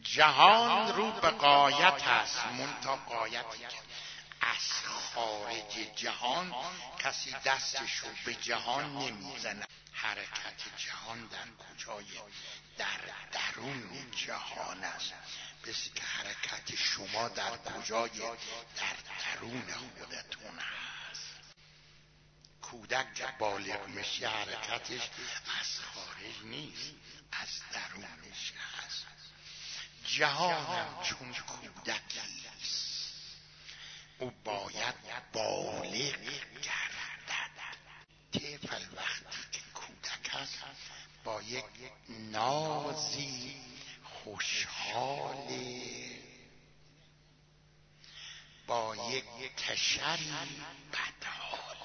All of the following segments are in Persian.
جهان رو به غایت است، منتها غایتی که از خارج جهان کسی دستشو به جهان نمیزنه. حرکت جهان در کجای؟ در درون جهان است. بسی که حرکت شما در کجای؟ در درون خودتون هست. کودک که بالغ میشه حرکتش از خارج نیست، از درونش هست. جهانم چون کودکیست، او باید بالغ گردد. طفل وقتی که کودک است با یک نازی خوشحاله، با یک کشری بدحاله.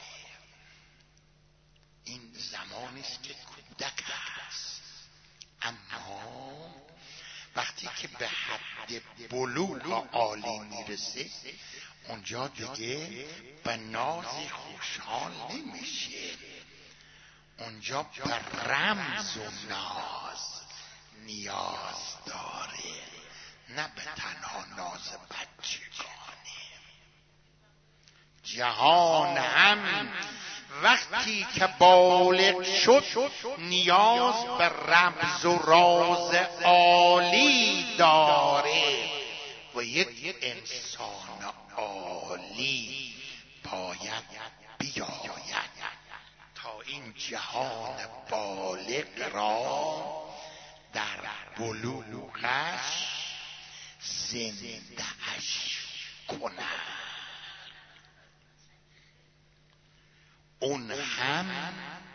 این زمانی است که کودک است. اما وقتی که به حد بلوغ عالی میرسه، اونجا دیگه به نازی خوشحال نمیشه، اونجا به رمز و ناز نیاز داره، نه به تنها ناز بچگانه. جهان هم وقتی که بالغ شد نیاز به رمز و راز عالی داره و یک انسان عالی باید بیاید تا این جهان بالغ را در بلوغش زنده‌اش کند. اون هم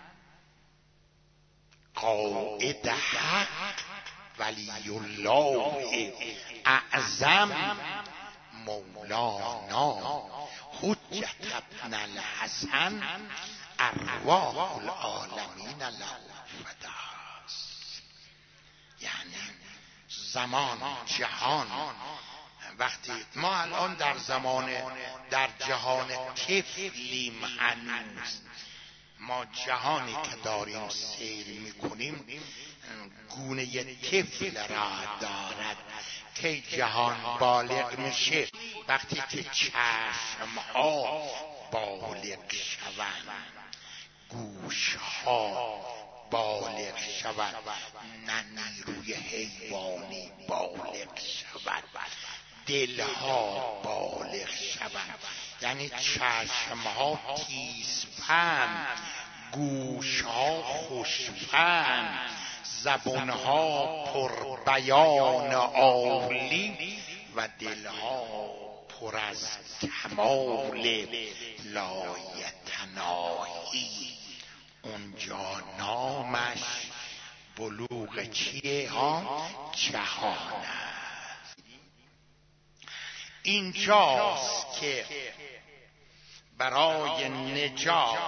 قائد حق ولی الله اعظم مولانا حجت ابن الحسن ارواح العالمین له فداست. یعنی زمان جهان، وقتی ما الان در جهان طفلیم، هنوز ما جهانی که داریم سیر میکنیم گونه طفل را دارد که جهان بالغ میشه وقتی که چشمها بالغ شوند، گوشها بالغ شوند، نه نیروی حیوانی بالغ شوند، دلها بالغ شوند. یعنی چشمها تیزپند، گوشها خوشپند، زبانها پر بیان عالی و دلها پر از کمال لایتناهی. اونجا نامش بلوغ چیه ها؟ جهان است. اینجاست که برای نجات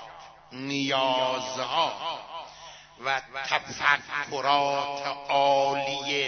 نیازها و تفکرات عالی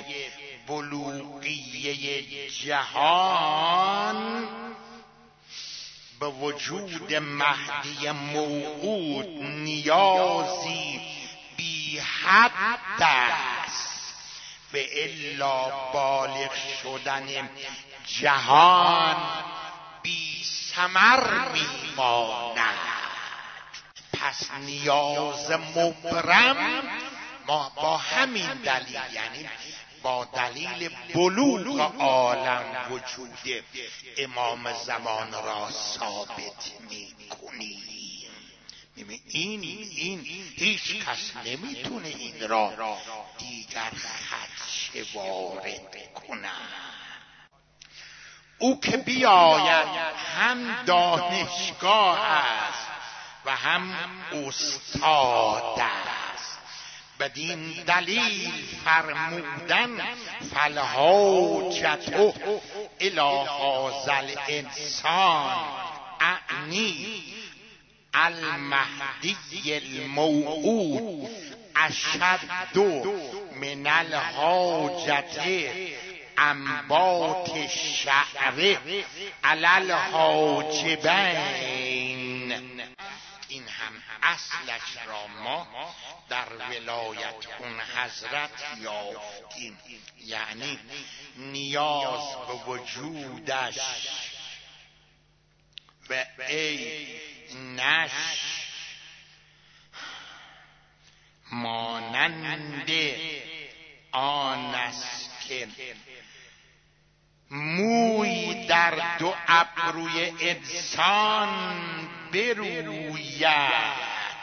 بلوغیه جهان به وجود مهدی موعود نیازی بی حد است، به الا بالغ شدن جهان بی ثمر میماند. پس نیاز مبرم ما با همین دلیل، یعنی با دلیل بلوغ عالم وجود امام زمان را ثابت میکنیم. این هیچ کس نمیتونه این را دیگر خدشه وارد کنه. او که بیاید هم دانشگاه است و هم استاد است. بدین دلیل فرمودن فالحاجة الی هذا الانسان اعنی المهدی الموعود اشد من الحاجة انبات الشعر علی الحاجبین. این هم اصلش را ما در ولایت اون حضرت یافتیم. یعنی نیاز به وجودش و عینش مانند آن است که موی در دو ابروی انسان بروید،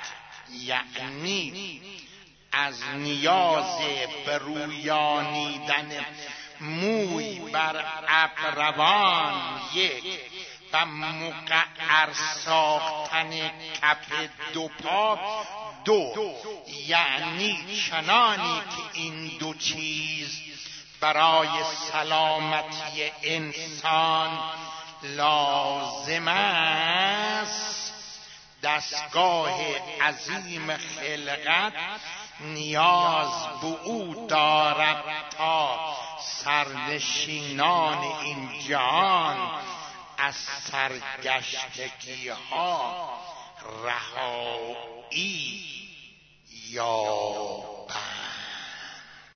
یعنی از نیاز به رویانیدن موی بر ابروان یک و مقعر ساختن کف دو پا دو، یعنی چنانی که این دو چیز برای سلامتی انسان لازم است، دستگاه عظیم خلقت نیاز به او دارد تا سرنشینان این جهان از سرگشتگی ها رهایی یابند.